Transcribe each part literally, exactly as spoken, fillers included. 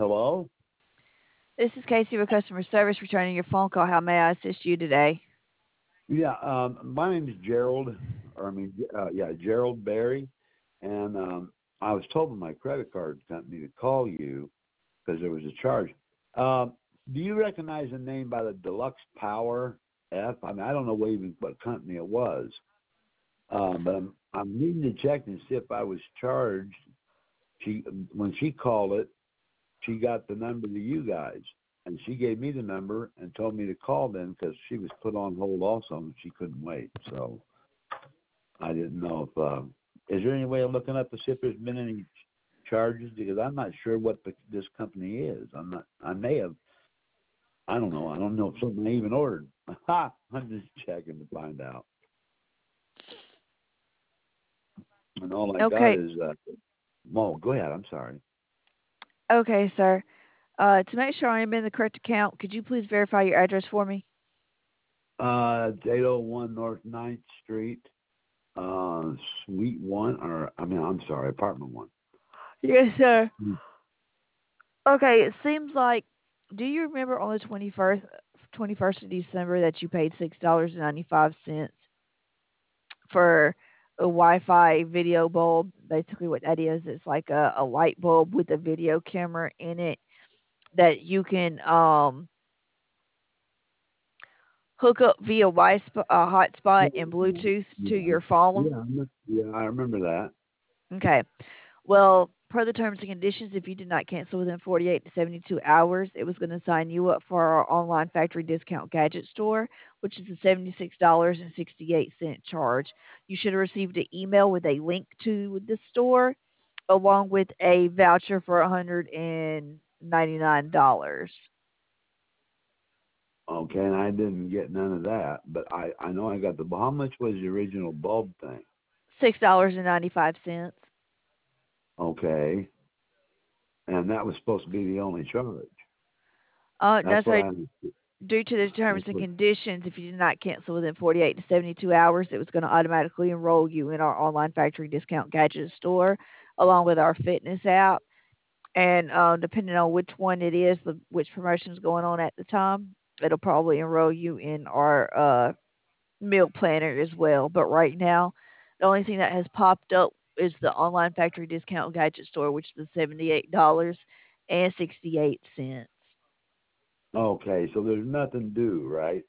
Hello? This is Casey with customer service returning your phone call. How may I assist you today? Yeah, um, my name is Gerald, or I mean, uh, yeah, Gerald Berry, and um, I was told by my credit card company to call you because there was a charge. Um, do you recognize the name by the Deluxe Power F? I mean, I don't know what even what company it was, um, but I'm I'm needing to check and see if I was charged. She when she called it, she got the number to you guys, and she gave me the number and told me to call them because she was put on hold also and she couldn't wait. So I didn't know if uh, is there any way of looking up to see if there's been any charges because I'm not sure what the, this company is. I'm not. I may have. I don't know. I don't know if something I even ordered. Ha! I'm just checking to find out. And all I got Okay, is. Uh, well, go ahead. I'm sorry. okay, sir. Uh, to make sure I am in the correct account, could you please verify your address for me? Uh, it's eight oh one North Ninth Street, uh, Suite One, or I mean, I'm sorry, Apartment One. Yes, sir. Mm. Okay, it seems like. Do you remember on the twenty first, twenty first of December that you paid six dollars and ninety five cents for a Wi-Fi video bulb? Basically, what that is, it's like a, a light bulb with a video camera in it that you can um hook up via Wi uh, hotspot and Bluetooth to Yeah, your phone. yeah, I'm- yeah, I remember that. Okay. Well, per the terms and conditions, if you did not cancel within forty-eight to seventy-two hours, it was going to sign you up for our online factory discount gadget store, which is a seventy-six dollars and sixty-eight cents charge. You should have received an email with a link to the store along with a voucher for one hundred ninety-nine dollars. Okay, and I didn't get none of that, but I I know I got the. How much was the original bulb thing? six dollars and ninety-five cents. Okay, and that was supposed to be the only charge. Uh, That's that's what right. I. Due to the terms That's and what. conditions, if you did not cancel within forty-eight to seventy-two hours, it was going to automatically enroll you in our online factory discount gadget store along with our fitness app. And uh, depending on which one it is, the, which promotion is going on at the time, it'll probably enroll you in our uh, meal planner as well. But right now, the only thing that has popped up is the online factory discount gadget store, which is the seventy-eight dollars and sixty-eight cents. Okay, so there's nothing due, right?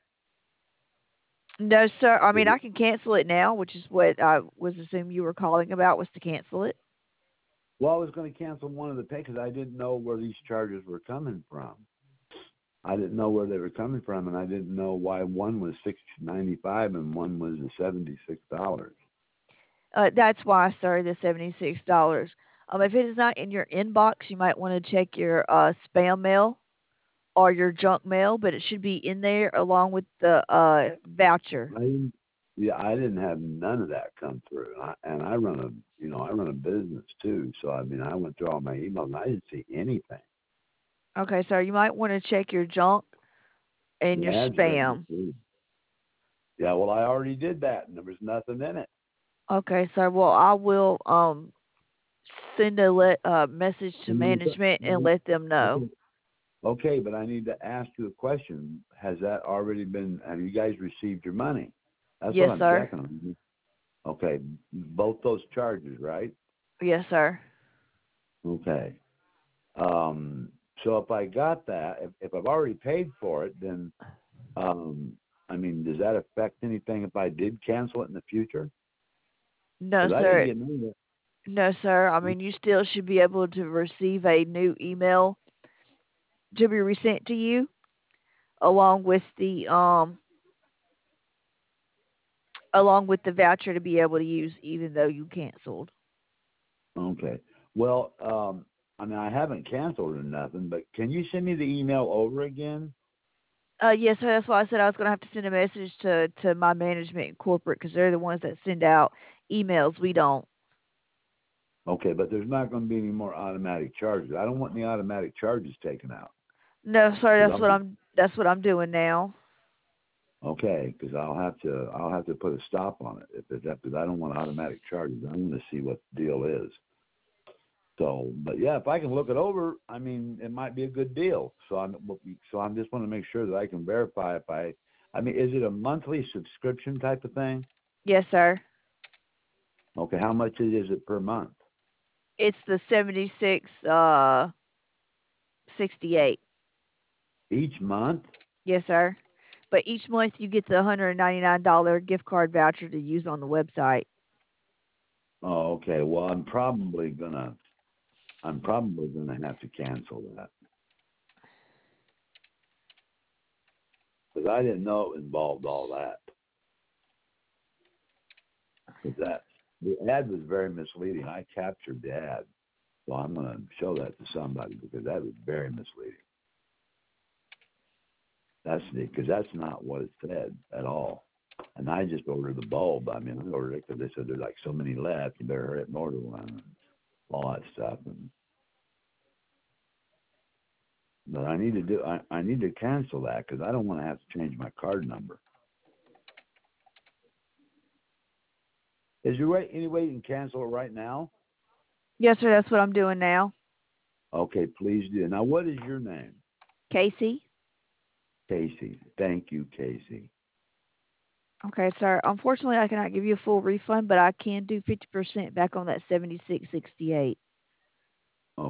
No, sir. I mean, I can cancel it now, which is what I was assuming you were calling about, was to cancel it. Well, I was going to cancel one of the pay because I didn't know where these charges were coming from. I didn't know where they were coming from, and I didn't know why one was six ninety five and one was seventy six dollars. Uh, that's why, sir, the seventy-six dollars. Um, if it is not in your inbox, you might want to check your uh, spam mail or your junk mail, but it should be in there along with the uh, voucher. I didn't, yeah, I didn't have none of that come through, I, and I run a you know I run a business too, so I mean I went through all my emails and I didn't see anything. Okay, sir, you might want to check your junk and The your ads are spam. yeah, well I already did that and there was nothing in it. Okay, sir. Well, I will um send a le- uh, message to And then, management and let them know. okay, okay, but I need to ask you a question. Has that already been? Have you guys received your money? That's what Yes, I'm sir. checking on. Okay, both those charges, right? Yes, sir. Okay. Um, so if I got that, if, if I've already paid for it, then um, I mean, does that affect anything if I did cancel it in the future? No, Because I didn't sir. get none of No, sir. I it. mean, you still should be able to receive a new email to be resent to you along with the um along with the voucher to be able to use even though you canceled. Okay. Well, um, I mean, I haven't canceled or nothing, but can you send me the email over again? Uh, yes, sir. That's why I said I was going to have to send a message to to my management and corporate because they're the ones that send out emails. We don't. Okay, but there's not going to be any more automatic charges. I don't want any automatic charges taken out. No, sir. Cause That's what I'll, I'm. That's what I'm doing now. okay, because I'll have to I'll have to put a stop on it if it's that because I don't want automatic charges. I want to see what the deal is. So, but yeah, if I can look it over, I mean, it might be a good deal. So I'm so I'm just want to make sure that I can verify if I. I mean, is it a monthly subscription type of thing? Yes, sir. Okay, how much is it per month? It's the seventy six uh sixty eight. Each month? Yes, sir. But each month you get the one hundred ninety nine dollar gift card voucher to use on the website. Oh, okay. Well, I'm probably gonna I'm probably gonna have to cancel that because I didn't know it involved all that. Because that the ad was very misleading. I captured the ad, so I'm gonna show that to somebody because that was very misleading. That's the because that's not what it said at all. And I just ordered the bulb. I mean, I ordered it because they said there's like so many left. You better hurry up and order one, and all that stuff. And but I need to do. I, I need to cancel that because I don't want to have to change my card number. Is there way, any way you can cancel it right now? Yes, sir. That's what I'm doing now. Okay, please do. Now, what is your name? Casey. Casey. Thank you, Casey. Okay, sir. Unfortunately, I cannot give you a full refund, but I can do fifty percent back on that seventy six sixty eight.